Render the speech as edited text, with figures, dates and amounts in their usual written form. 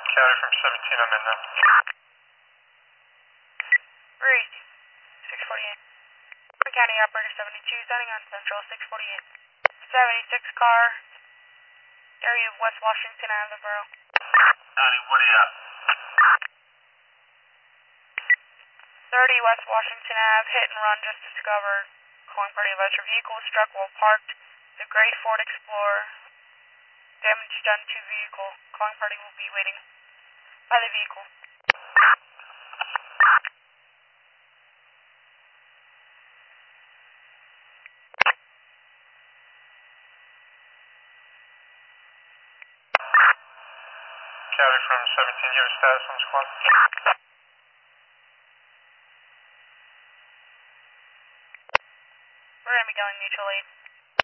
County from 17, I'm in now. Breeze, 648. County Operator 72, signing on Central 648. 76 car, area of West Washington out of the borough. County, what are you at? 30 West Washington Ave, hit and run just discovered. Calling party about your vehicle was struck while parked. The gray Ford Explorer. Damage done to vehicle. Calling party will be waiting by the vehicle. County from 17, you have a status on squad? We're going to be going mutual aid.